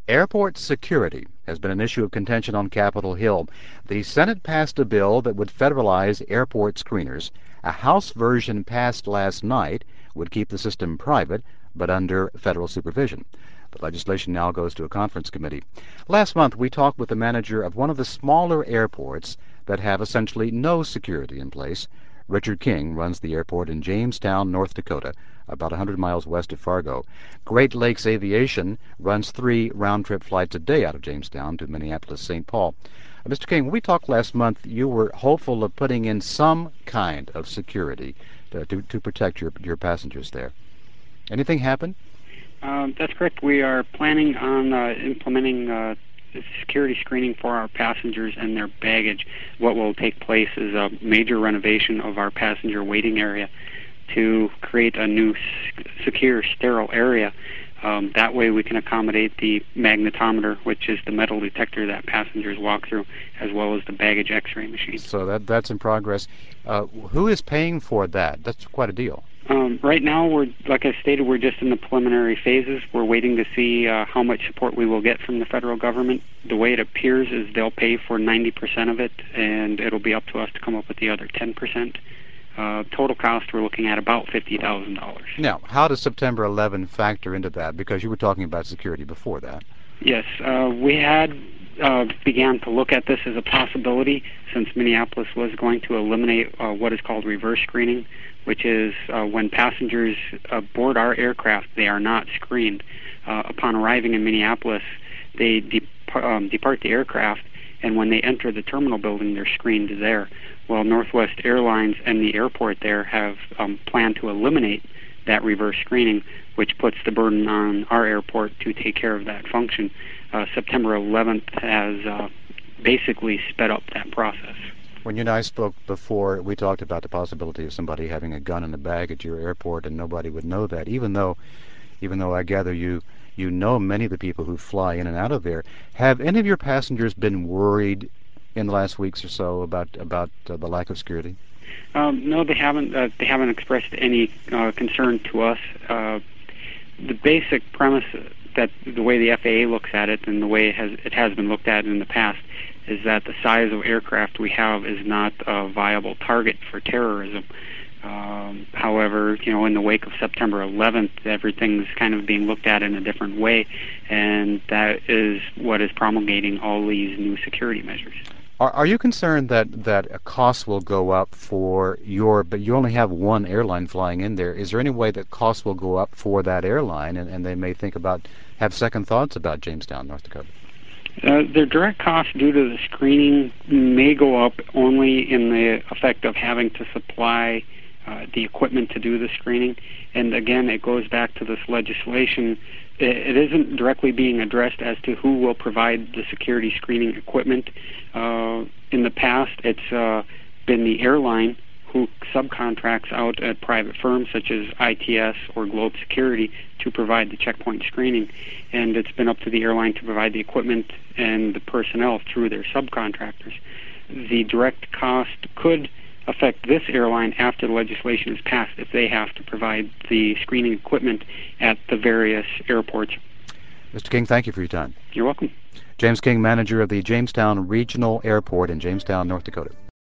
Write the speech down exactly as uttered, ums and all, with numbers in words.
Airport security has been an issue of contention on Capitol Hill. The Senate passed a bill that would federalize airport screeners. A House version passed last night would keep the system private, but under federal supervision. The legislation now goes to a conference committee. Last month, we talked with the manager of one of the smaller airports that have essentially no security in place. Richard King runs the airport in Jamestown, North Dakota, about one hundred miles west of Fargo. Great Lakes Aviation runs three round-trip flights a day out of Jamestown to Minneapolis, Saint Paul. Uh, Mister King, when we talked last month, you were hopeful of putting in some kind of security to, to, to protect your, your passengers there. Anything happen? Um, that's correct. We are planning on uh, implementing uh, security screening for our passengers and their baggage. What will take place is a major renovation of our passenger waiting area to create a new secure, sterile area. Um, that way we can accommodate the magnetometer, which is the metal detector that passengers walk through, as well as the baggage x-ray machine. So that that's in progress. Uh, who is paying for that? That's quite a deal. Um, right now, we're like I stated, we're just in the preliminary phases. We're waiting to see uh, how much support we will get from the federal government. The way it appears is they'll pay for ninety percent of it, and it'll be up to us to come up with the other ten percent. Uh, total cost, we're looking at about fifty thousand dollars. Now, how does September eleventh factor into that? Because you were talking about security before that. Yes, uh, we had uh, began to look at this as a possibility since Minneapolis was going to eliminate uh, what is called reverse screening, which is uh, when passengers uh, board our aircraft, they are not screened. Uh, upon arriving in Minneapolis, they de- um, depart the aircraft, and when they enter the terminal building, they're screened there. Well, Northwest Airlines and the airport there have um, planned to eliminate that reverse screening, which puts the burden on our airport to take care of that function. Uh, September eleventh has uh, basically sped up that process. When you and I spoke before, we talked about the possibility of somebody having a gun in the bag at your airport, and nobody would know that, even though, even though I gather you you know many of the people who fly in and out of there. Have any of your passengers been worried in the last weeks or so about about uh, the lack of security? Um, no, they haven't. Uh, they haven't expressed any uh, concern to us. Uh, the basic premise that the way the F A A looks at it, and the way it has it has been looked at in the past, is that the size of aircraft we have is not a viable target for terrorism. Um, however, you know, in the wake of September eleventh, everything's kind of being looked at in a different way, and that is what is promulgating all these new security measures. Are, are you concerned that that a cost will go up for your, but you only have one airline flying in there? Is there any way that costs will go up for that airline, and, and they may think about, have second thoughts about Jamestown, North Dakota? Uh, their direct costs due to the screening may go up only in the effect of having to supply uh, the equipment to do the screening. And again, it goes back to this legislation. It, it isn't directly being addressed as to who will provide the security screening equipment. Uh, in the past, it's uh, been the airline who subcontracts out at private firms such as I T S or Globe Security to provide the checkpoint screening, and it's been up to the airline to provide the equipment and the personnel through their subcontractors. The direct cost could affect this airline after the legislation is passed if they have to provide the screening equipment at the various airports. Mister King, thank you for your time. You're welcome. James King, manager of the Jamestown Regional Airport in Jamestown, North Dakota.